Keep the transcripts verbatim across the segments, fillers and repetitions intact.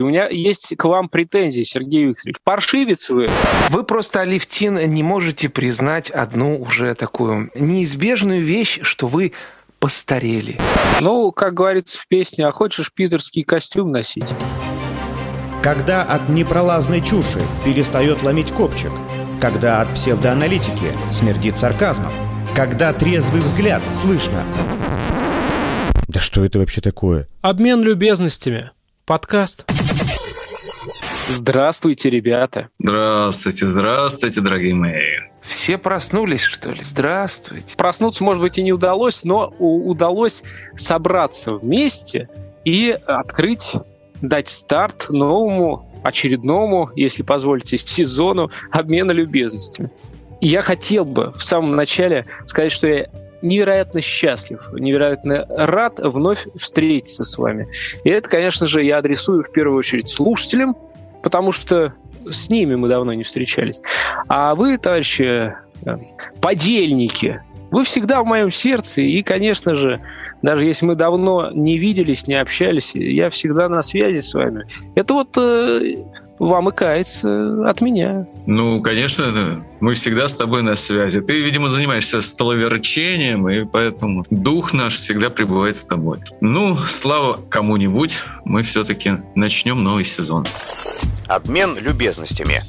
У меня есть к вам претензии, Сергей Викторович. Паршивец вы. Вы просто, Алевтин, не можете признать одну уже такую неизбежную вещь, что вы постарели. Ну, как говорится в песне, а хочешь питерский костюм носить? Когда от непролазной чуши перестает ломить копчик, когда от псевдоаналитики смердит сарказмом, когда трезвый взгляд слышно. Да что это вообще такое? Обмен любезностями. Подкаст. Здравствуйте, ребята. Здравствуйте, здравствуйте, дорогие мои. Все проснулись, что ли? Здравствуйте. Проснуться, может быть, и не удалось, но удалось собраться вместе и открыть, дать старт новому, очередному, если позволите, сезону обмена любезностями. И я хотел бы в самом начале сказать, что я невероятно счастлив, невероятно рад вновь встретиться с вами. И это, конечно же, я адресую в первую очередь слушателям, потому что с ними мы давно не встречались. А вы, товарищи подельники, вы всегда в моем сердце. И, конечно же, даже если мы давно не виделись, не общались, я всегда на связи с вами. Это вот э, вам и кается от меня. Ну, конечно, мы всегда с тобой на связи. Ты, видимо, занимаешься столоверчением, и поэтому дух наш всегда пребывает с тобой. Ну, слава кому-нибудь, мы все-таки начнем новый сезон. Обмен любезностями.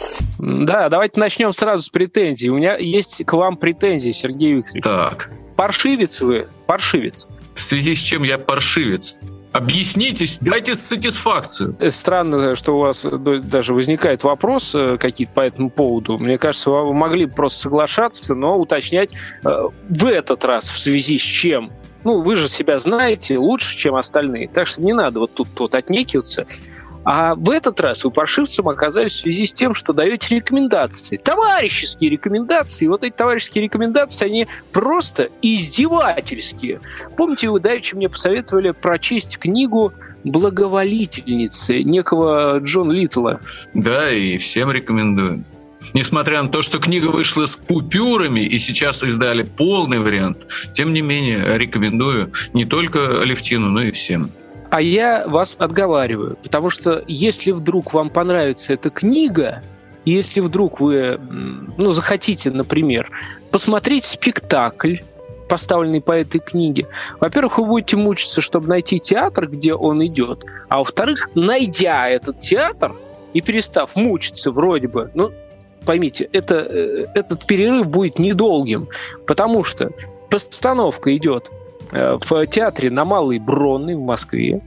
Да, давайте начнем сразу с претензий. У меня есть к вам претензии, Сергей Викторович. Так. Паршивец вы, паршивец. В связи с чем я паршивец? Объяснитесь, дайте сатисфакцию. Странно, что у вас даже возникают вопросы какие-то по этому поводу. Мне кажется, вы могли бы просто соглашаться, но уточнять в этот раз в связи с чем. Ну, вы же себя знаете лучше, чем остальные, так что не надо вот тут вот отнекиваться. А в этот раз вы паршивцем оказались в связи с тем, что даете рекомендации. Товарищеские рекомендации. И вот эти товарищеские рекомендации, они просто издевательские. Помните, вы давеча мне посоветовали прочесть книгу «Благоволительницы» некого Джона Литтла? Да, и всем рекомендую. Несмотря на то, что книга вышла с купюрами и сейчас издали полный вариант, тем не менее рекомендую не только Алевтину, но и всем. А я вас отговариваю, потому что если вдруг вам понравится эта книга, и если вдруг вы, ну, захотите, например, посмотреть спектакль, поставленный по этой книге, во-первых, вы будете мучиться, чтобы найти театр, где он идет, а во-вторых, найдя этот театр и перестав мучиться вроде бы, ну, поймите, это, этот перерыв будет недолгим, потому что постановка идет в театре на Малой Бронной в Москве.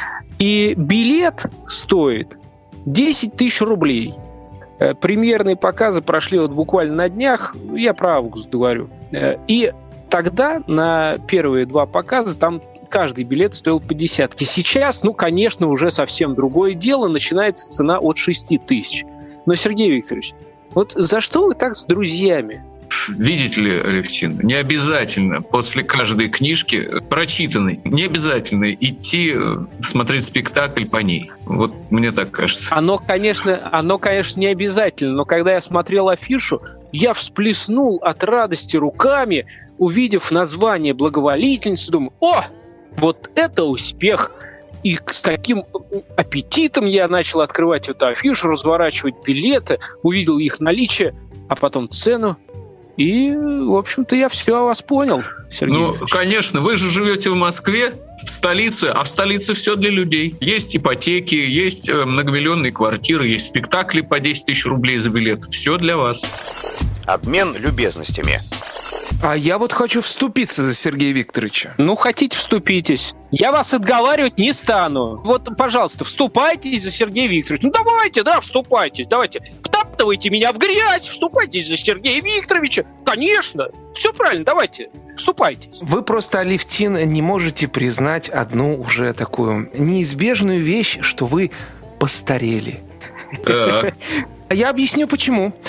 И билет стоит десять тысяч рублей. Премьерные показы прошли вот буквально на днях, я про август говорю. И тогда на первые два показа там каждый билет стоил по десятке. Сейчас, ну, конечно, уже совсем другое дело. Начинается цена от шести тысяч. Но, Сергей Викторович, вот за что вы так с друзьями? Видите ли, Алевтин, не обязательно после каждой книжки прочитанной, не обязательно идти смотреть спектакль по ней. Вот мне так кажется. Оно, конечно, оно, конечно, не обязательно, но когда я смотрел афишу, я всплеснул от радости руками, увидев название «Благоволительницы», думаю, о, вот это успех! И с каким аппетитом я начал открывать эту афишу, разворачивать билеты, увидел их наличие, а потом цену. И, в общем-то, я все о вас понял, Сергей Ну, Ильич. конечно, вы же живете в Москве, в столице, а в столице все для людей. Есть ипотеки, есть многомиллионные квартиры, есть спектакли по десять тысяч рублей за билет. Все для вас. Обмен любезностями. А я вот хочу вступиться за Сергея Викторовича. Ну, хотите, вступитесь. Я вас отговаривать не стану. Вот, пожалуйста, вступайтесь за Сергея Викторовича. Ну, давайте, да, вступайтесь. Давайте, втаптывайте меня в грязь, вступайтесь за Сергея Викторовича. Конечно, все правильно, давайте, вступайтесь. Вы просто, Алевтин, не можете признать одну уже такую неизбежную вещь, что вы постарели. Так. Я объясню, почему.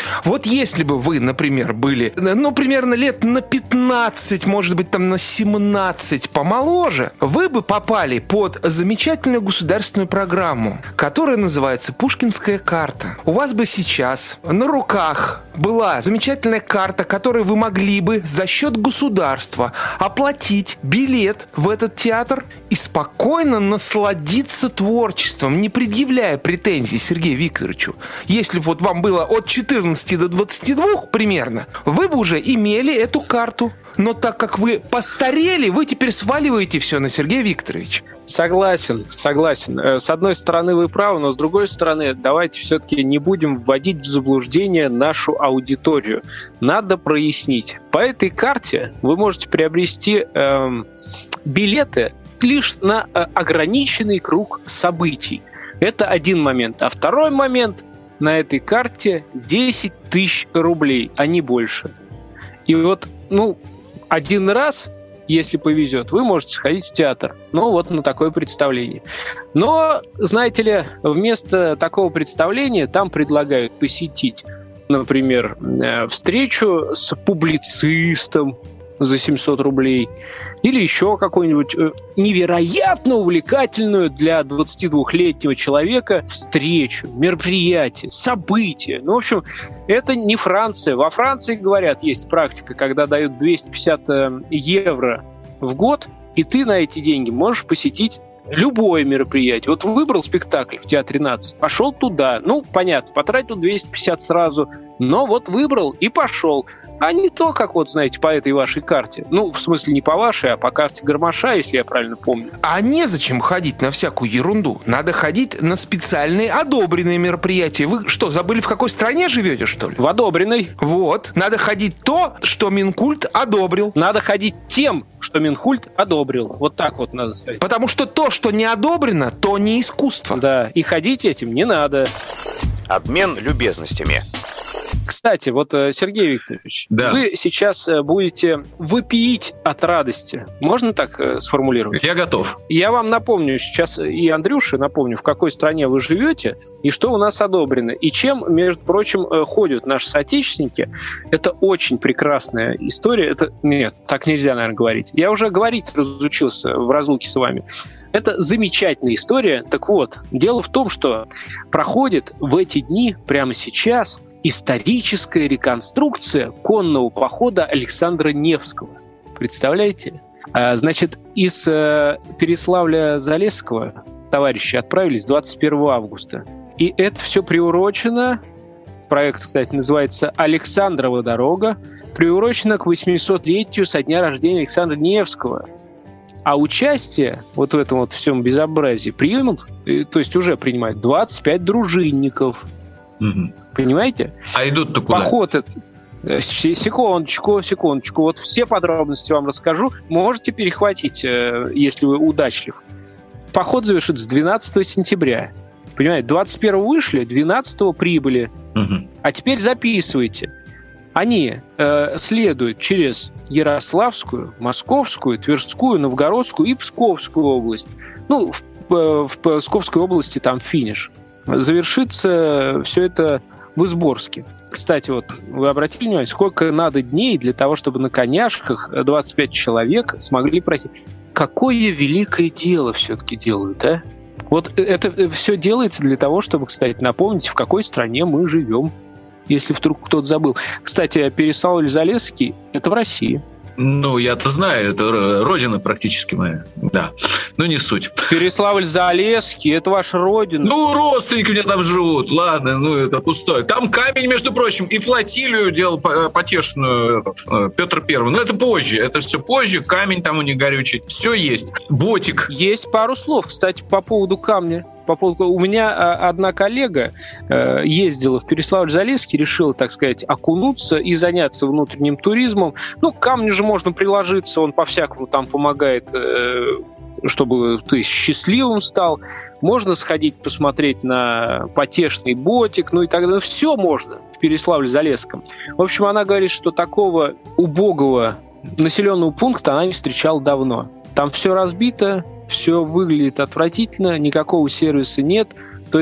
Вот если бы вы, например, были, ну, примерно лет на пятнадцать, может быть, там на семнадцать помоложе, вы бы попали под замечательную государственную программу, которая называется «Пушкинская карта». У вас бы сейчас на руках была замечательная карта, которой вы могли бы за счет государства оплатить билет в этот театр и спокойно насладиться творчеством, не предъявляя претензий Сергею Викторовичу. Если бы вот вам было от четырнадцати до двадцати двух примерно, вы бы уже имели эту карту. Но так как вы постарели, вы теперь сваливаете все на Сергея Викторовича. Согласен, согласен. С одной стороны, вы правы, но с другой стороны, давайте все-таки не будем вводить в заблуждение нашу аудиторию. Надо прояснить. По этой карте вы можете приобрести эм, билеты лишь на э, ограниченный круг событий. Это один момент. А второй момент, на этой карте десять тысяч рублей, а не больше. И вот, ну, один раз, если повезет, вы можете сходить в театр. Ну, вот на такое представление. Но, знаете ли, вместо такого представления там предлагают посетить, например, встречу с публицистом за семьсот рублей, или еще какую-нибудь невероятно увлекательную для двадцатидвухлетнего человека встречу, мероприятие, событие. Ну, в общем, это не Франция. Во Франции, говорят, есть практика, когда дают двести пятьдесят евро в год, и ты на эти деньги можешь посетить любое мероприятие. Вот выбрал спектакль в Театре нации, пошел туда. Ну, понятно, потратил двести пятьдесят сразу, но вот выбрал и пошел. А не то, как вот, знаете, по этой вашей карте. Ну, в смысле, не по вашей, а по карте Гармаша, если я правильно помню. А незачем ходить на всякую ерунду. Надо ходить на специальные одобренные мероприятия. Вы что, забыли, в какой стране живете, что ли? В одобренной. Вот. Надо ходить то, что Минкульт одобрил. Надо ходить тем, что Минкульт одобрил. Вот так вот надо сказать. Потому что то, что не одобрено, то не искусство. Да, и ходить этим не надо. Обмен любезностями. Кстати, вот, Сергей Викторович, да. Вы сейчас будете вопиить от радости. Можно так сформулировать? Я готов. Я вам напомню сейчас, и Андрюше напомню, в какой стране вы живете, и что у нас одобрено. И чем, между прочим, ходят наши соотечественники. Это очень прекрасная история. Это... Нет, так нельзя, наверное, говорить. Я уже говорить разучился в разлуке с вами. Это замечательная история. Так вот, дело в том, что проходит в эти дни, прямо сейчас, историческая реконструкция конного похода Александра Невского. Представляете? Значит, из Переславля-Залесского товарищи отправились двадцать первого августа. И это все приурочено, проект, кстати, называется «Александрова дорога», приурочено к восьмисотлетию со дня рождения Александра Невского. А участие вот в этом вот всем безобразии примут, то есть уже принимают двадцать пять дружинников. Угу. Понимаете? А идут-то куда? Поход это... Секундочку, секундочку. Вот все подробности вам расскажу. Можете перехватить, если вы удачлив. Поход завершится двенадцатого сентября. Понимаете? двадцать первого вышли, двенадцатого прибыли. Угу. А теперь записывайте. Они э, следуют через Ярославскую, Московскую, Тверскую, Новгородскую и Псковскую область. Ну, в, в, в Псковской области там финиш. Завершится все это в Изборске. Кстати, вот вы обратили внимание, сколько надо дней для того, чтобы на коняшках двадцать пять человек смогли пройти. Какое великое дело все-таки делают, а? Вот это все делается для того, чтобы, кстати, напомнить, в какой стране мы живем, если вдруг кто-то забыл. Кстати, Переславль-Залесский – это в России. Ну, я-то знаю, это родина практически моя, да. Но не суть. Переславль-Залесский – это ваша родина. Ну, родственники у меня там живут, ладно, ну это пустое. Там камень, между прочим, и флотилию делал потешную этот, Петр Первый. Но это позже, это все позже, камень там у них горючий, все есть. Ботик. Есть пару слов, кстати, по поводу камня. По поводу... У меня одна коллега э, ездила в Переславль-Залесский, решила, так сказать, окунуться и заняться внутренним туризмом. Ну, к камню же можно приложиться, он по-всякому там помогает, э, чтобы ты счастливым стал. Можно сходить посмотреть на потешный ботик, ну и так далее. Все можно в Переславле-Залесском. В общем, она говорит, что такого убогого населенного пункта она не встречала давно. Там все разбито, все выглядит отвратительно, никакого сервиса нет. То есть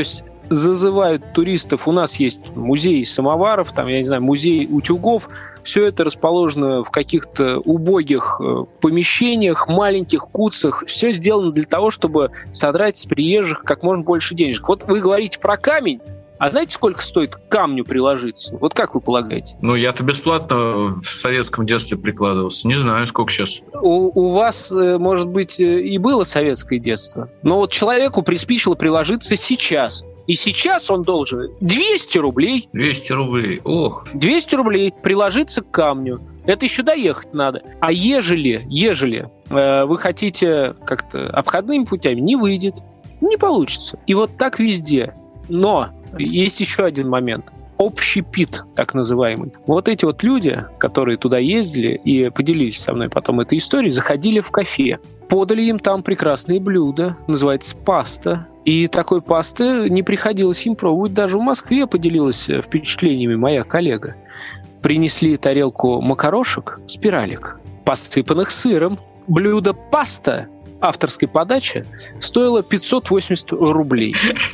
зазывают туристов. У нас есть музей самоваров, там, я не знаю, музей утюгов. Все это расположено в каких-то убогих помещениях, маленьких куцах. Все сделано для того, чтобы содрать с приезжих как можно больше денежек. Вот вы говорите про камень. А знаете, сколько стоит к камню приложиться? Вот как вы полагаете? Ну, я-то бесплатно в советском детстве прикладывался. Не знаю, сколько сейчас. У, у вас, может быть, и было советское детство. Но вот человеку приспичило приложиться сейчас. И сейчас он должен двести рублей. двести рублей, ох. двести рублей приложиться к камню. Это еще доехать надо. А ежели, ежели э, вы хотите как-то обходными путями, не выйдет, не получится. И вот так везде. Но есть еще один момент. Общепит, так называемый. Вот эти вот люди, которые туда ездили и поделились со мной потом этой историей, заходили в кафе. Подали им там прекрасные блюда, называется паста. И такой пасты не приходилось им пробовать. Даже в Москве поделилась впечатлениями моя коллега. Принесли тарелку макарошек, спиралек, посыпанных сыром. Блюдо паста авторской подачи стоило пятьсот восемьдесят рублей.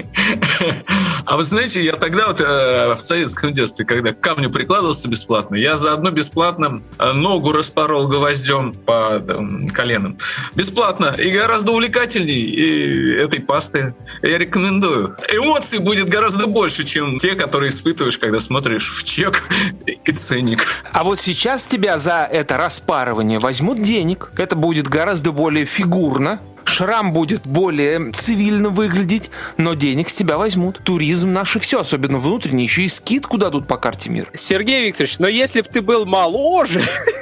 А вы знаете, я тогда вот э, в советском детстве, когда к камню прикладывался бесплатно, я заодно бесплатно ногу распорол гвоздем по там, коленам. Бесплатно. И гораздо увлекательней и этой пасты. Я рекомендую. Эмоций будет гораздо больше, чем те, которые испытываешь, когда смотришь в чек и ценник. А вот сейчас тебя за это распарывание возьмут денег. Это будет гораздо более фигурно. Шрам будет более цивильно выглядеть, но денег с тебя возьмут. Туризм наше все, особенно внутренний, еще и скидку дадут по карте мира. Сергей Викторович, но если бы ты был моложе,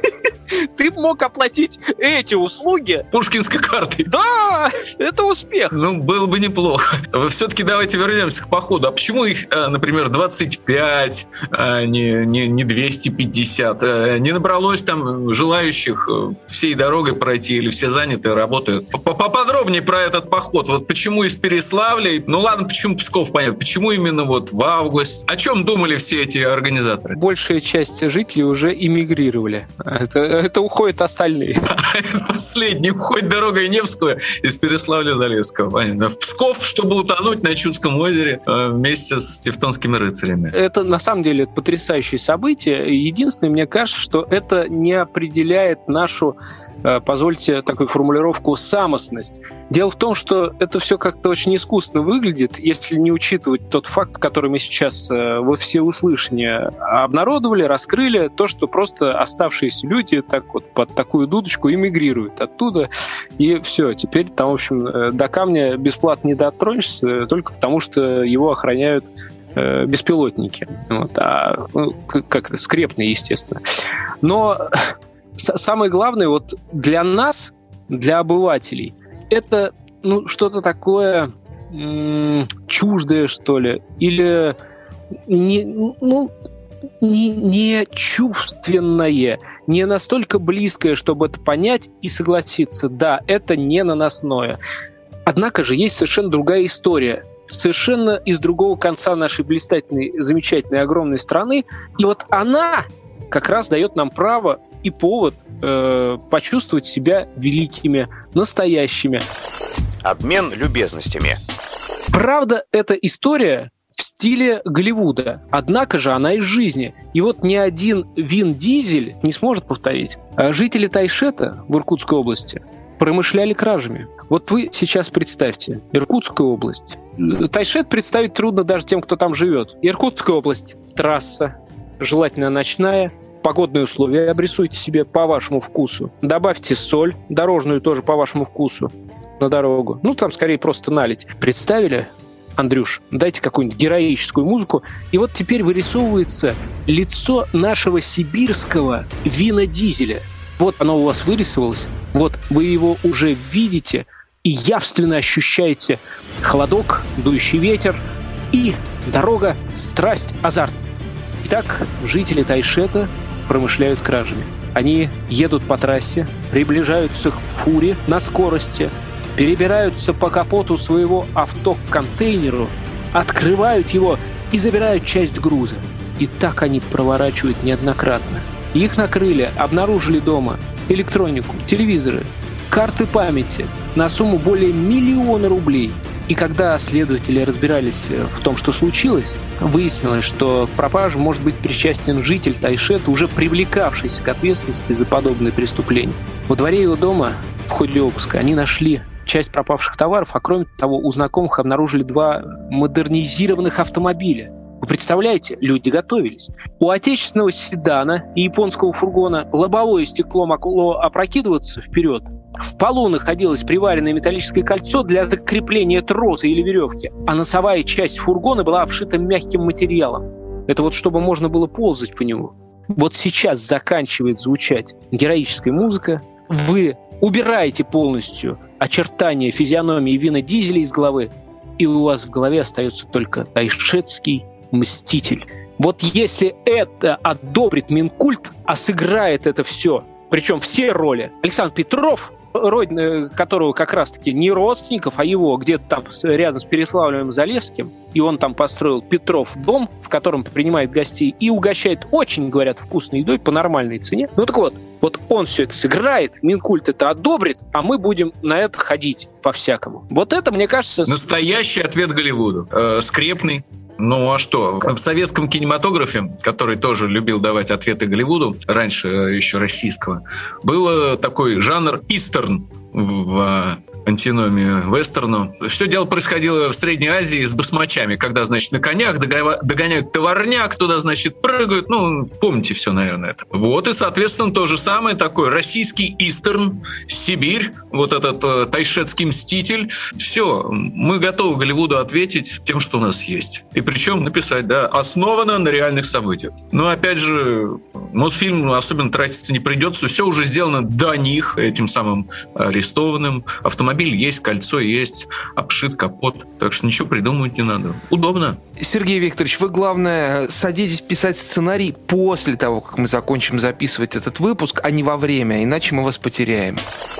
ты мог оплатить эти услуги Пушкинской картой. Да, это успех. Ну, было бы неплохо. Все-таки давайте вернемся к походу. А почему их, например, двадцать пять, а не, не, не двести пятьдесят? Не набралось там желающих всей дорогой пройти или все заняты, работают? Поподробнее про этот поход. Вот почему из Переславля? Ну ладно, почему Псков, понятно. Почему именно вот в август? О чем думали все эти организаторы? Большая часть жителей уже эмигрировали. Это Это уходят остальные. Последний уходит дорогой Невского из Переславля-Залесского. Понятно. В Псков, чтобы утонуть на Чудском озере вместе с тевтонскими рыцарями. Это на самом деле потрясающее событие. Единственное, мне кажется, что это не определяет нашу, позвольте такую формулировку, самостность. Дело в том, что это все как-то очень искусственно выглядит, если не учитывать тот факт, который мы сейчас во всеуслышание обнародовали, раскрыли, то, что просто оставшиеся люди так вот под такую дудочку эмигрируют оттуда, и все, теперь там, в общем, до камня бесплатно не дотронешься, только потому, что его охраняют э, беспилотники. Вот, а, ну, как-то скрепные, естественно. Но самое главное, вот для нас, для обывателей, это ну, что-то такое м- чуждое, что ли, или не, ну, не, не чувственное, не настолько близкое, чтобы это понять и согласиться. Да, это не наносное. Однако же есть совершенно другая история, совершенно из другого конца нашей блистательной, замечательной, огромной страны. И вот она как раз дает нам право и повод э, почувствовать себя великими, настоящими. Обмен любезностями. Правда, эта история в стиле Голливуда. Однако же она из жизни. И вот ни один Вин Дизель не сможет повторить. Жители Тайшета в Иркутской области промышляли кражами. Вот вы сейчас представьте, Иркутская область. Тайшет представить трудно даже тем, кто там живет. Иркутская область, трасса, желательно ночная, погодные условия обрисуйте себе по вашему вкусу. Добавьте соль, дорожную тоже по вашему вкусу на дорогу. Ну, там скорее просто налить. Представили? Андрюш, дайте какую-нибудь героическую музыку. И вот теперь вырисовывается лицо нашего сибирского Вина Дизеля. Вот оно у вас вырисовалось, вот вы его уже видите и явственно ощущаете холодок, дующий ветер и дорога, страсть, азарт. Итак, жители Тайшета промышляют кражами. Они едут по трассе, приближаются к фуре на скорости, перебираются по капоту своего авто к контейнеру, открывают его и забирают часть груза. И так они проворачивают неоднократно. Их накрыли, обнаружили дома электронику, телевизоры, карты памяти на сумму более миллиона рублей. И когда следователи разбирались в том, что случилось, выяснилось, что к пропаже может быть причастен житель Тайшета, уже привлекавшийся к ответственности за подобные преступления. Во дворе его дома в ходе обыска они нашли часть пропавших товаров, а кроме того, у знакомых обнаружили два модернизированных автомобиля. Вы представляете, люди готовились. У отечественного седана и японского фургона лобовое стекло могло опрокидываться вперед. В полу находилось приваренное металлическое кольцо для закрепления троса или веревки, а носовая часть фургона была обшита мягким материалом. Это вот чтобы можно было ползать по нему. Вот сейчас заканчивает звучать героическая музыка. Вы убираете полностью очертания физиономии Вина Дизеля из головы, и у вас в голове остается только тайшетский мститель. Вот если это одобрит Минкульт, а сыграет это все, причем все роли, Александр Петров, родина которого как раз-таки не родственников, а его где-то там рядом с Переславлем-Залесским, и он там построил Петров дом, в котором принимает гостей и угощает очень, говорят, вкусной едой по нормальной цене. Ну так вот, вот он все это сыграет, Минкульт это одобрит, а мы будем на это ходить по-всякому. Вот это, мне кажется... Настоящий ответ Голливуду. Э, скрепный. Ну а что? В советском кинематографе, который тоже любил давать ответы Голливуду, раньше еще российского, был такой жанр истерн в антиномию вестерну. Все дело происходило в Средней Азии с басмачами, когда, значит, на конях догоняют товарняк, туда, значит, прыгают. Ну, помните все, наверное, это. Вот, и, соответственно, то же самое такой российский истерн, Сибирь, вот этот э, тайшетский мститель. Все, мы готовы Голливуду ответить тем, что у нас есть. И причем написать, да, основано на реальных событиях. Но, опять же, Мосфильм особенно тратиться не придется. Все уже сделано до них, этим самым арестованным. Автомобиль есть, кольцо есть, обшит капот. Так что ничего придумывать не надо. Удобно. Сергей Викторович, вы, главное, садитесь писать сценарий после того, как мы закончим записывать этот выпуск, а не во время, иначе мы вас потеряем.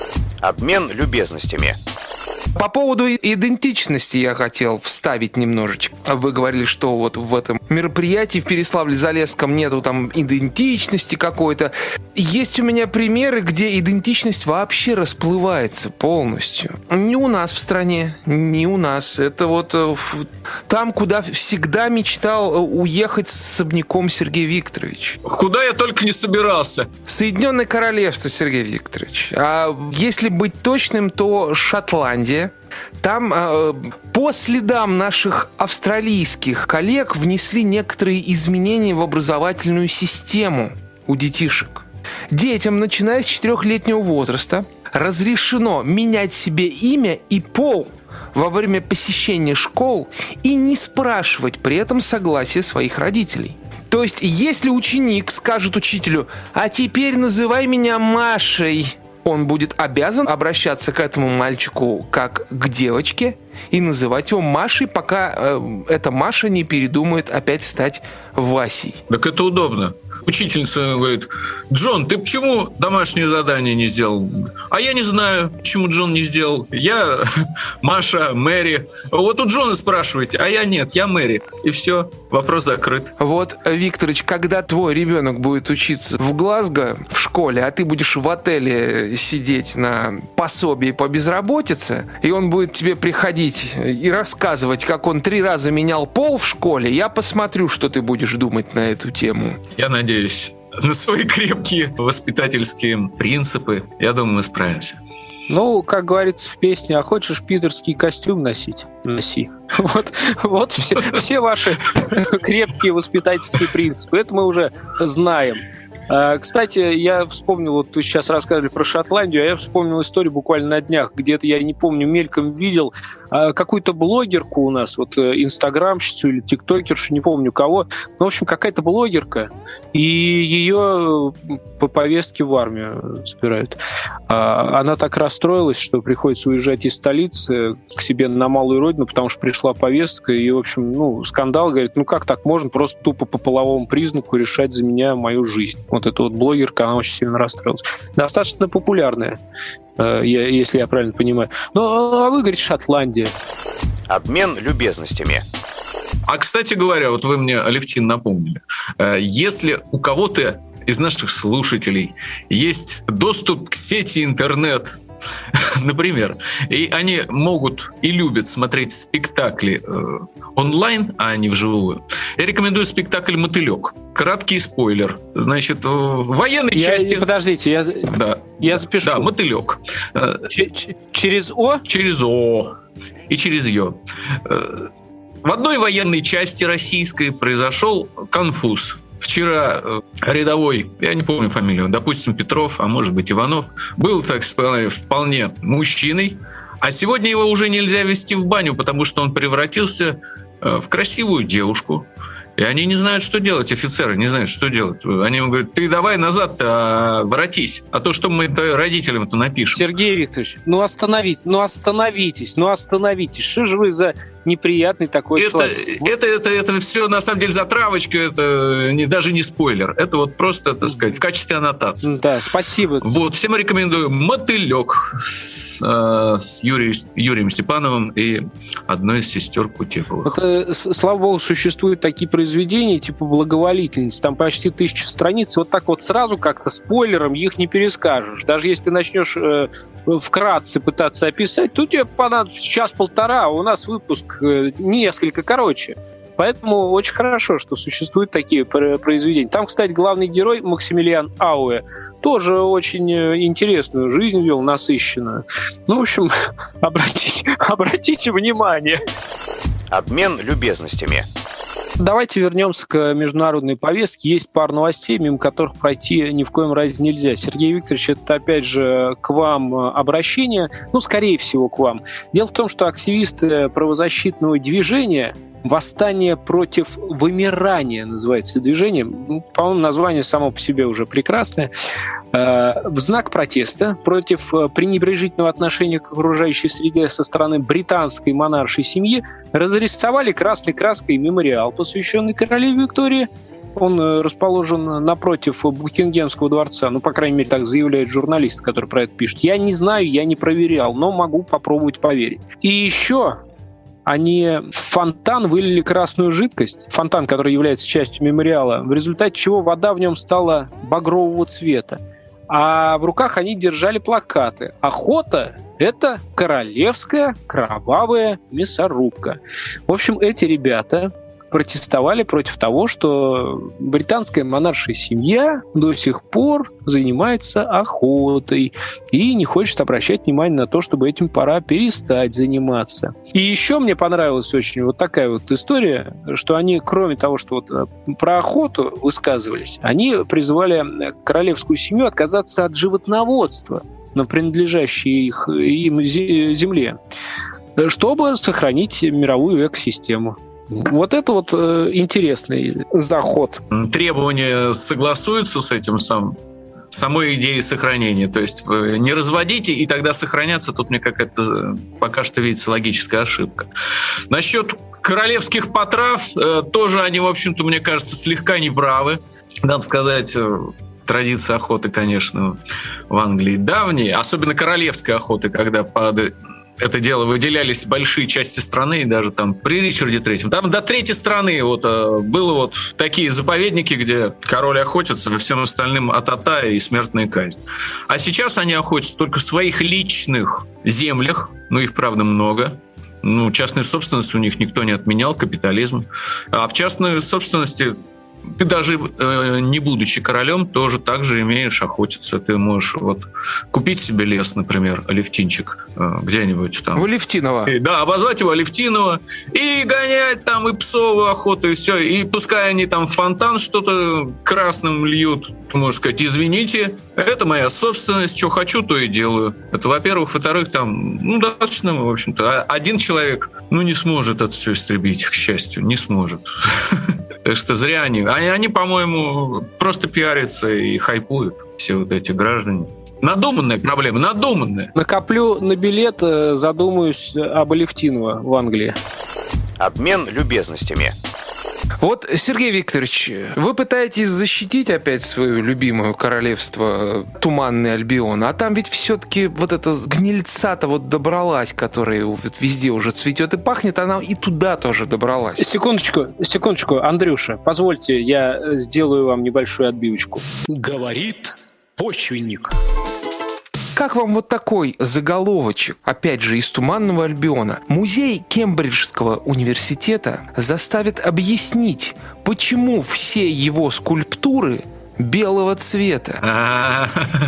Обмен любезностями. По поводу идентичности я хотел вставить немножечко. Вы говорили, что вот в этом мероприятии в Переславле-Залесском нету там идентичности какой-то. Есть у меня примеры, где идентичность вообще расплывается полностью. Не у нас в стране, не у нас. Это вот там, куда всегда мечтал уехать с особняком Сергей Викторович. Куда я только не собирался. Соединенное Королевство, Сергей Викторович. А если быть точным, то Шотландия. Там э, по следам наших австралийских коллег внесли некоторые изменения в образовательную систему у детишек. Детям, начиная с четырехлетнего возраста, разрешено менять себе имя и пол во время посещения школ и не спрашивать при этом согласия своих родителей. То есть, если ученик скажет учителю: «А теперь называй меня Машей», он будет обязан обращаться к этому мальчику как к девочке и называть его Машей, пока э, эта Маша не передумает опять стать Васей. Так это удобно. Учительница говорит: «Джон, ты почему домашнее задание не сделал?» «А я не знаю, почему Джон не сделал. Я Маша, Мэри». Вот у Джона спрашиваете, а я нет, я Мэри. И все, вопрос закрыт. Вот, Викторович, когда твой ребенок будет учиться в Глазго в школе, а ты будешь в отеле сидеть на пособии по безработице, и он будет тебе приходить и рассказывать, как он три раза менял пол в школе, я посмотрю, что ты будешь думать на эту тему. Я надеюсь на свои крепкие воспитательские принципы. Я думаю, мы справимся. Ну, как говорится в песне, а хочешь питерский костюм носить? Носи. Вот, вот все, все ваши крепкие воспитательские принципы. Это мы уже знаем. Кстати, я вспомнил, вот вы сейчас рассказывали про Шотландию, а я вспомнил историю буквально на днях, где-то, я не помню, мельком видел какую-то блогерку у нас, вот инстаграмщицу или тиктокершу, не помню кого, ну, в общем, какая-то блогерка, и ее по повестке в армию забирают. Она так расстроилась, что приходится уезжать из столицы к себе на малую родину, потому что пришла повестка, и, в общем, ну, скандал, говорит, ну, как так можно просто тупо по половому признаку решать за меня мою жизнь? Вот эта вот блогерка, она очень сильно расстроилась. Достаточно популярная, если я правильно понимаю. Ну, а вы, говорите, Шотландия. Обмен любезностями. А, кстати говоря, вот вы мне, Алевтин, напомнили. Если у кого-то из наших слушателей есть доступ к сети интернет Например. И они могут и любят смотреть спектакли э, онлайн, а не вживую. Я рекомендую спектакль «Мотылек». Краткий спойлер. Значит, в военной я, части... Подождите, я, да. я запишу. Да, «Мотылек». Ч- ч- через О? Через О и через Ё. В одной военной части российской произошел конфуз. Вчера рядовой, я не помню фамилию, допустим, Петров, а может быть Иванов, был, так сказать, вполне мужчиной, а сегодня его уже нельзя вести в баню, потому что он превратился в красивую девушку. И они не знают, что делать, офицеры не знают, что делать. Они ему говорят: ты давай назад-то воротись, а то что мы родителям-то напишем. Сергей Викторович, ну остановить, ну остановитесь, ну остановитесь. Что же вы за неприятный такой это, человек? Это, это, это, это все на самом деле затравочка, это не, даже не спойлер. Это вот просто, так сказать, в качестве аннотации. Да, спасибо. Вот, всем рекомендую «Мотылек» с, э, с Юрием, Юрием Степановым и одной из сестер Кутеповых. Это, слава богу, существуют такие произведения, типа «Благоволительница». Там почти тысяча страниц. Вот так вот сразу как-то спойлером их не перескажешь. Даже если ты начнешь э, вкратце пытаться описать, то тебе понадобится час-полтора, а у нас выпуск несколько короче. Поэтому очень хорошо, что существуют такие произведения. Там, кстати, главный герой Максимилиан Ауэ тоже очень интересную жизнь вел, насыщенную. Ну, в общем, обратите, обратите внимание. Обмен любезностями. Давайте вернемся к международной повестке. Есть пара новостей, мимо которых пройти ни в коем разе нельзя. Сергей Викторович, это опять же к вам обращение, ну, скорее всего, к вам. Дело в том, что активисты правозащитного движения «Восстание против вымирания» называется движение. По-моему, название само по себе уже прекрасное. В знак протеста против пренебрежительного отношения к окружающей среде со стороны британской монаршей семьи разрисовали красной краской мемориал, посвященный королеве Виктории. Он расположен напротив Букингемского дворца. Ну, по крайней мере, так заявляет журналист, который про это пишет. Я не знаю, я не проверял, но могу попробовать поверить. И еще они в фонтан вылили красную жидкость, фонтан, который является частью мемориала, в результате чего вода в нем стала багрового цвета. А в руках они держали плакаты. Охота – это королевская кровавая мясорубка. В общем, эти ребята протестовали против того, что британская монаршая семья до сих пор занимается охотой и не хочет обращать внимание на то, чтобы этим пора перестать заниматься. И еще мне понравилась очень вот такая вот история, что они, кроме того, что вот про охоту высказывались, они призывали королевскую семью отказаться от животноводства на принадлежащей их, им земле, чтобы сохранить мировую экосистему. Вот это вот э, интересный заход. Требования согласуются с этим самым, самой идеей сохранения. То есть не разводите, и тогда сохранятся. Тут мне какая-то пока что видится логическая ошибка. Насчет королевских потрав, э, тоже они, в общем-то, мне кажется, слегка неправы. Надо сказать, традиция охоты, конечно, в Англии давние, особенно королевской охоты, когда под это дело выделялись большие части страны, и даже там при Ричарде Третьем. Там до трети страны вот, было вот такие заповедники, где король охотится, а всем остальным а-та-та и смертная казнь. А сейчас они охотятся только в своих личных землях, ну их, правда, много. Ну, частную собственность у них никто не отменял, капитализм. А в частной собственности ты даже э, не будучи королем, тоже так же имеешь охотиться. Ты можешь вот купить себе лес, например, Алевтинчик, э, где-нибудь там. В Алевтиново. И, да, обозвать его Алевтиново и гонять там и псовую охоту, и все. И пускай они там в фонтан что-то красным льют, ты можешь сказать: извините, это моя собственность, что хочу, то и делаю. Это, во-первых. Во-вторых, там, ну, достаточно, в общем-то. Один человек, ну, не сможет это все истребить, к счастью, не сможет. Так что зря они. Они, они, по-моему, просто пиарятся и хайпуют, все вот эти граждане. Надуманная проблема, надуманная. Накоплю на билет, задумаюсь об Алевтиново в Англии. Обмен любезностями. Вот, Сергей Викторович, вы пытаетесь защитить опять свое любимое королевство Туманный Альбион, а там ведь все-таки вот эта гнильца-то вот добралась, которая вот везде уже цветет и пахнет, она и туда тоже добралась. Секундочку, секундочку, Андрюша, позвольте, я сделаю вам небольшую отбивочку. Говорит почвенник. как вам вот такой заголовочек, опять же, из «Туманного Альбиона»? Музей Кембриджского университета заставит объяснить, почему все его скульптуры белого цвета.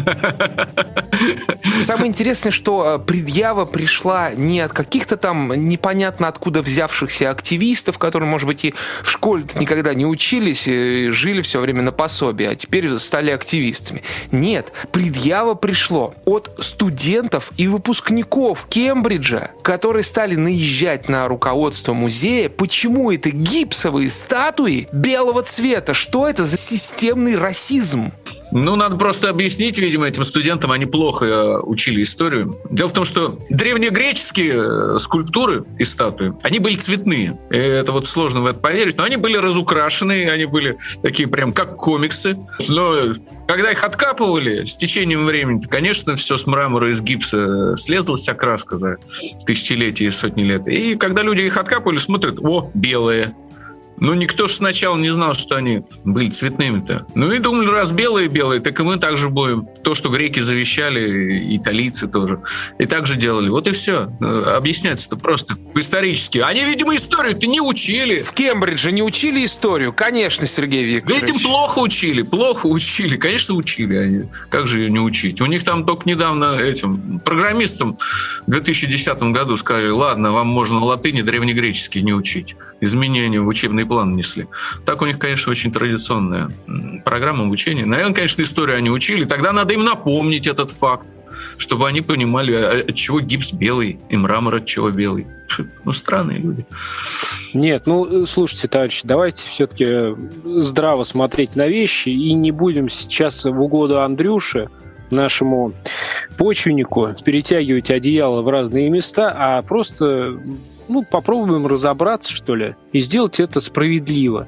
Самое интересное, что предъява пришла не от каких-то там непонятно откуда взявшихся активистов, которые, может быть, и в школе никогда не учились, и жили все время на пособии, а теперь стали активистами. Нет, предъява пришло от студентов и выпускников Кембриджа, которые стали наезжать на руководство музея, почему это гипсовые статуи белого цвета, что это за системный расизм. Расизм. Ну, надо просто объяснить, видимо, этим студентам, они плохо учили историю. Дело в том, что древнегреческие скульптуры и статуи, они были цветные. И это вот сложно в это поверить, но они были разукрашены, они были такие прям как комиксы. Но когда их откапывали, с течением времени, конечно, все с мрамора и с гипса слезла вся краска за тысячелетия и сотни лет. И когда люди их откапывали, смотрят, о, белые. Ну, никто же сначала не знал, что они были цветными-то. Ну и думали, раз белые-белые, так и мы так же будем. То, что греки завещали, италийцы тоже. И так же делали. Вот и все. Объясняться-то просто исторически. Они, видимо, историю-то не учили. В Кембридже не учили историю? Конечно, Сергей Викторович. Этим плохо учили, плохо учили. Конечно, учили они. Как же ее не учить? У них там только недавно этим программистам в две тысячи десятом году сказали, ладно, вам можно латыни древнегреческий не учить. Изменения в учебный план несли. Так у них, конечно, очень традиционная программа обучения. Наверное, конечно, историю они учили. Тогда надо им напомнить этот факт, чтобы они понимали, от чего гипс белый и мрамор от чего белый. Ну, странные люди. Нет, ну, слушайте, товарищи, давайте все-таки здраво смотреть на вещи и не будем сейчас в угоду Андрюше, нашему почвеннику, перетягивать одеяло в разные места, а просто... Ну, попробуем разобраться, что ли, и сделать это справедливо.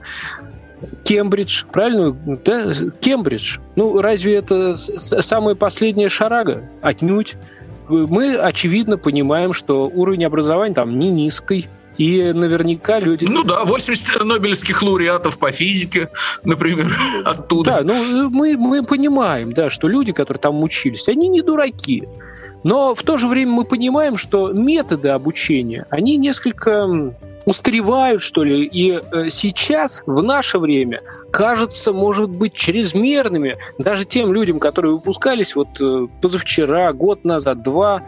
Кембридж, правильно? Да? Кембридж. Ну, разве это самая последняя шарага? Отнюдь. Мы, очевидно, понимаем, что уровень образования там не низкий, и наверняка люди... Ну да, восемьдесят нобелевских лауреатов по физике, например, оттуда. Да, ну мы, мы понимаем, да, что люди, которые там учились, они не дураки. Но в то же время мы понимаем, что методы обучения, они несколько устаревают, что ли, и сейчас, в наше время, кажется, может быть, чрезмерными. Даже тем людям, которые выпускались вот позавчера, год назад, два,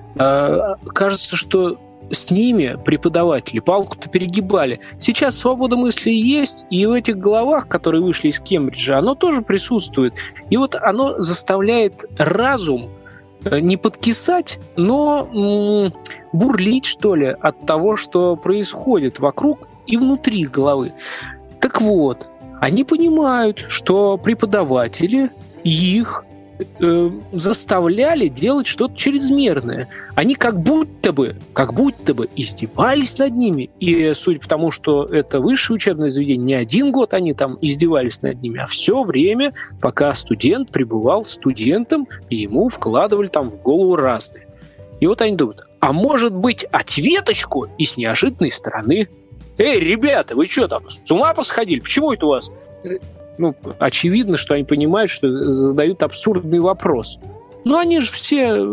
кажется, что с ними преподаватели палку-то перегибали. Сейчас свобода мысли есть, и в этих головах, которые вышли из Кембриджа, оно тоже присутствует. И вот оно заставляет разум не подкисать, но м- бурлить, что ли, от того, что происходит вокруг и внутри головы. Так вот, они понимают, что преподаватели их э, заставляли делать что-то чрезмерное. Они как будто бы, как будто бы издевались над ними. И судя по тому, что это высшее учебное заведение, не один год они там издевались над ними, а все время, пока студент пребывал студентом, и ему вкладывали там в голову разные. И вот они думают, а может быть ответочку и с неожиданной стороны? Эй, ребята, вы что там, с ума посходили? Почему это у вас... Ну, очевидно, что они понимают, что задают абсурдный вопрос. Но они же все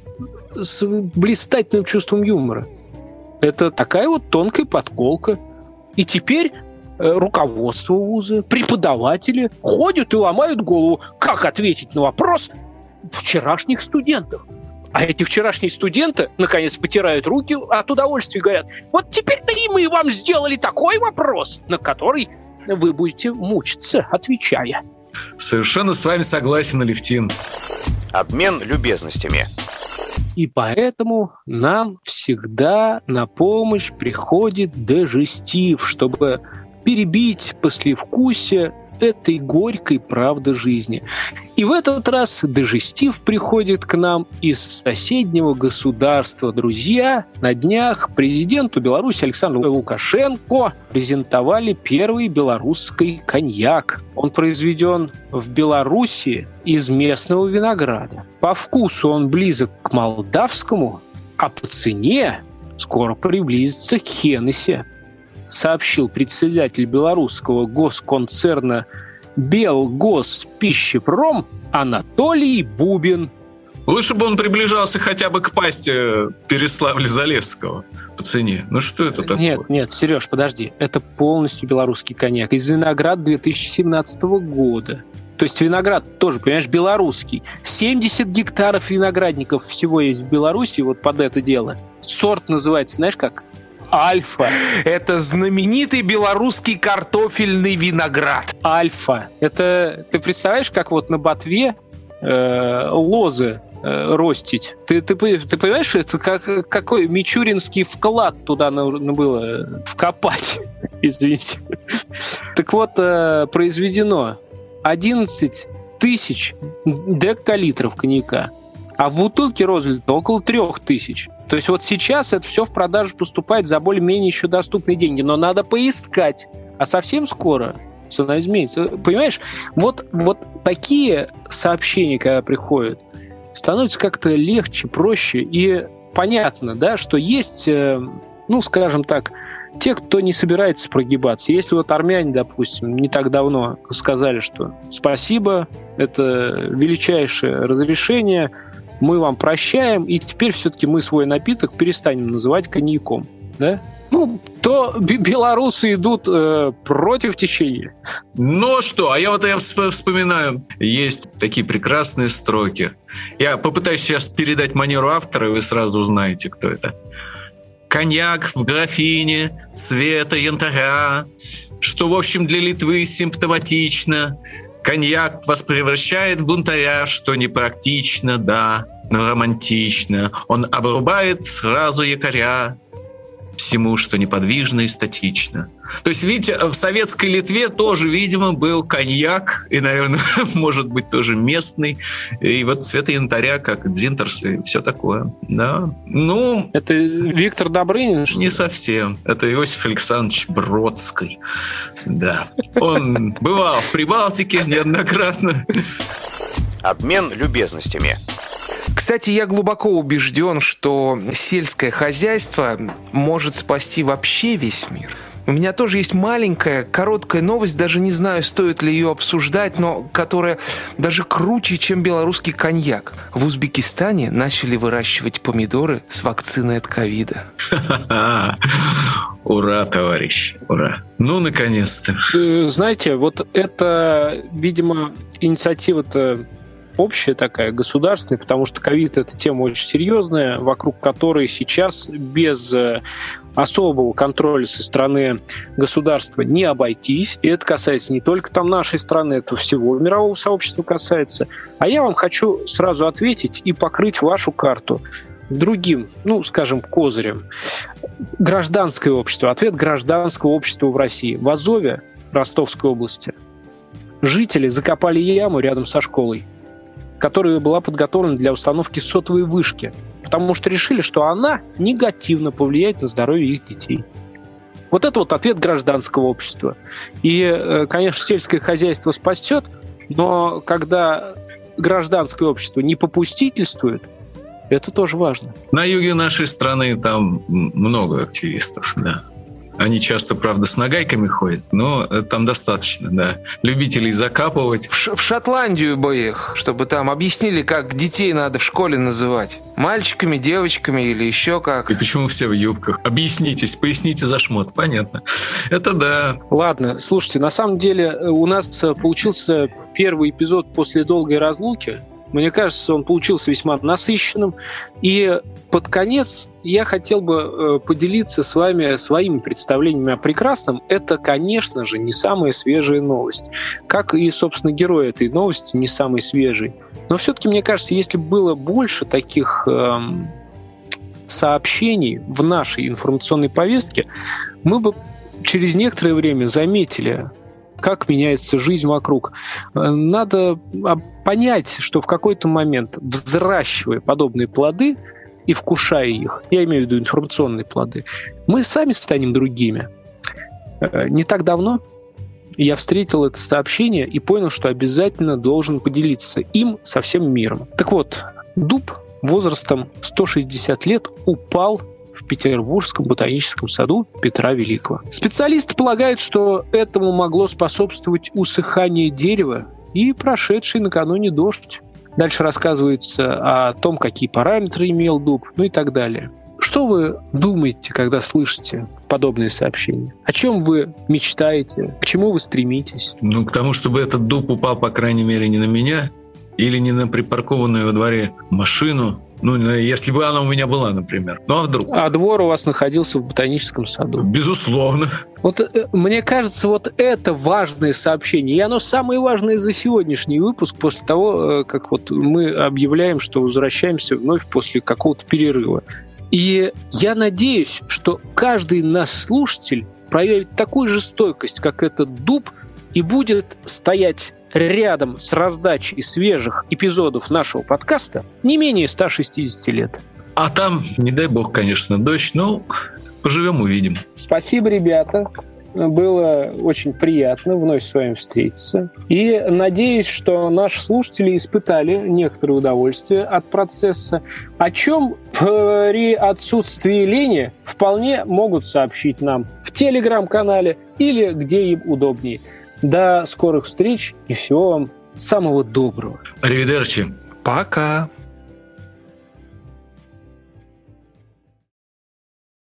с блистательным чувством юмора. Это такая вот тонкая подколка. И теперь руководство вуза, преподаватели ходят и ломают голову, как ответить на вопрос вчерашних студентов. А эти вчерашние студенты, наконец, потирают руки от удовольствия и говорят, вот теперь-то и мы вам сделали такой вопрос, на который... вы будете мучиться, отвечая. Совершенно с вами согласен, Алевтин. Обмен любезностями. И поэтому нам всегда на помощь приходит дежестив, чтобы перебить послевкусие этой горькой правды жизни. И в этот раз дежестив приходит к нам из соседнего государства. Друзья, на днях президенту Беларуси Александру Лукашенко презентовали первый белорусский коньяк. Он произведен в Беларуси из местного винограда. По вкусу он близок к молдавскому, а по цене скоро приблизится к Хеннесси, сообщил председатель белорусского госконцерна «Белгоспищепром» Анатолий Бубин. Лучше бы он приближался хотя бы к пасте Переславля-Залесского по цене. Ну что это такое? Нет, нет, Сереж, подожди. Это полностью белорусский коньяк. Из винограда две тысячи семнадцатого года. То есть виноград тоже, понимаешь, белорусский. семьдесят гектаров виноградников всего есть в Беларуси вот под это дело. Сорт называется, знаешь как? Альфа. Это знаменитый белорусский картофельный виноград. Альфа. Это, ты представляешь, как вот на ботве э, лозы э, ростить? Ты, ты, ты понимаешь, это как, какой мичуринский вклад туда нужно было вкопать? Извините. Так вот, э, произведено одиннадцать тысяч декалитров коньяка, а в бутылке розлито около трех тысяч. То есть вот сейчас это все в продажу поступает за более-менее еще доступные деньги, но надо поискать, а совсем скоро цена изменится. Понимаешь, вот, вот такие сообщения, когда приходят, становится как-то легче, проще и понятно, да, что есть, ну, скажем так, те, кто не собирается прогибаться. Если вот армяне, допустим, не так давно сказали, что спасибо, это величайшее разрешение, мы вам прощаем, и теперь все-таки мы свой напиток перестанем называть коньяком, да? Ну, то белорусы идут э, против течения. Ну что, а я вот я вспоминаю, есть такие прекрасные строки. Я попытаюсь сейчас передать манеру автора, и вы сразу узнаете, кто это. Коньяк в графине цвета янтаря, что, в общем, для Литвы симптоматично. Коньяк вас превращает в бунтаря, что непрактично, да, но романтично. Он обрубает сразу якоря всему, что неподвижно и статично. То есть, видите, в советской Литве тоже, видимо, был коньяк, и, наверное, может быть, тоже местный, и вот цвета янтаря, как Дзинтерс, и все такое. Да. Ну, это Виктор Добрынин? Не совсем. Это Иосиф Александрович Бродский. Да. Он бывал в Прибалтике неоднократно. Обмен любезностями. Кстати, я глубоко убежден, что сельское хозяйство может спасти вообще весь мир. У меня тоже есть маленькая, короткая новость, даже не знаю, стоит ли ее обсуждать, но которая даже круче, чем белорусский коньяк. В Узбекистане начали выращивать помидоры с вакциной от ковида. Ура, товарищ, ура. Ну, наконец-то. Знаете, вот это, видимо, инициатива-то общая такая, государственная, потому что ковид — это тема очень серьезная, вокруг которой сейчас без особого контроля со стороны государства не обойтись. И это касается не только там нашей страны, это всего мирового сообщества касается. А я вам хочу сразу ответить и покрыть вашу карту другим, ну, скажем, козырем. Гражданское общество. Ответ гражданского общества в России. В Азове, Ростовской области, жители закопали яму рядом со школой, которая была подготовлена для установки сотовой вышки, потому что решили, что она негативно повлияет на здоровье их детей. Вот это вот ответ гражданского общества. И, конечно, сельское хозяйство спасет, но когда гражданское общество не попустительствует, это тоже важно. На юге нашей страны там много активистов, да. Они часто, правда, с нагайками ходят, но там достаточно, да. Любителей закапывать. В, Ш- в Шотландию бы их, чтобы там объяснили, как детей надо в школе называть. Мальчиками, девочками или еще как. И почему все в юбках? Объяснитесь, поясните за шмот. Понятно. Это да. Ладно, слушайте, на самом деле у нас получился первый эпизод после долгой разлуки. Мне кажется, он получился весьма насыщенным. И под конец я хотел бы поделиться с вами своими представлениями о прекрасном. Это, конечно же, не самая свежая новость. Как и, собственно, герой этой новости не самый свежий. Но все-таки, мне кажется, если бы было больше таких эм, сообщений в нашей информационной повестке, мы бы через некоторое время заметили, как меняется жизнь вокруг. Надо понять, что в какой-то момент, взращивая подобные плоды и вкушая их, я имею в виду информационные плоды, мы сами станем другими. Не так давно я встретил это сообщение и понял, что обязательно должен поделиться им со всем миром. Так вот, дуб возрастом сто шестьдесят лет упал в Петербургском ботаническом саду Петра Великого. Специалисты полагают, что этому могло способствовать усыхание дерева и прошедший накануне дождь. Дальше рассказывается о том, какие параметры имел дуб, ну и так далее. Что вы думаете, когда слышите подобные сообщения? О чем вы мечтаете? К чему вы стремитесь? Ну, к тому, чтобы этот дуб упал, по крайней мере, не на меня или не на припаркованную во дворе машину. Ну, если бы она у меня была, например. Ну, а вдруг? А двор у вас находился в ботаническом саду. Безусловно. Вот мне кажется, вот это важное сообщение. И оно самое важное за сегодняшний выпуск, после того, как вот мы объявляем, что возвращаемся вновь после какого-то перерыва. И я надеюсь, что каждый наш слушатель проявит такую же стойкость, как этот дуб, и будет стоять рядом с раздачей свежих эпизодов нашего подкаста не менее ста шестидесяти лет. А там, не дай бог, конечно, дождь, но поживем, увидим. Спасибо, ребята. Было очень приятно вновь с вами встретиться. И надеюсь, что наши слушатели испытали некоторое удовольствие от процесса, о чем при отсутствии лени вполне могут сообщить нам в Телеграм-канале или где им удобнее. До скорых встреч и всего вам самого доброго. Аривидерчи. Пока.